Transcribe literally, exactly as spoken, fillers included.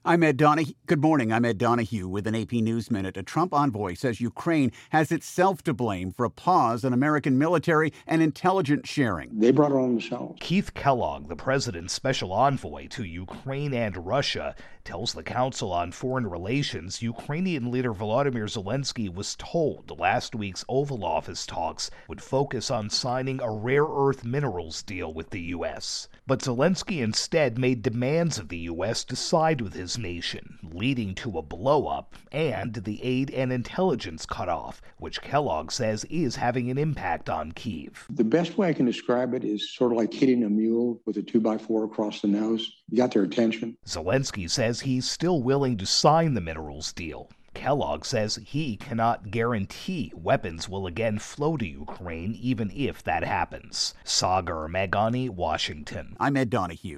I'm Ed Donahue. Good morning. I'm Ed Donahue with an A P News Minute. A Trump envoy says Ukraine has itself to blame for a pause in American military and intelligence sharing. They brought it on themselves. Keith Kellogg, the president's special envoy to Ukraine and Russia, tells the Council on Foreign Relations Ukrainian leader Volodymyr Zelensky was told last week's Oval Office talks would focus on signing a rare earth minerals deal with the U S. But Zelensky instead made demands of the U S to side with his nation, leading to a blow-up and the aid and intelligence cutoff, which Kellogg says is having an impact on Kyiv. The best way I can describe it is sort of like hitting a mule with a two by four across the nose. You got their attention. Zelensky says he's still willing to sign the minerals deal. Kellogg says he cannot guarantee weapons will again flow to Ukraine even if that happens. Sagar Meghani, Washington. I'm Ed Donahue.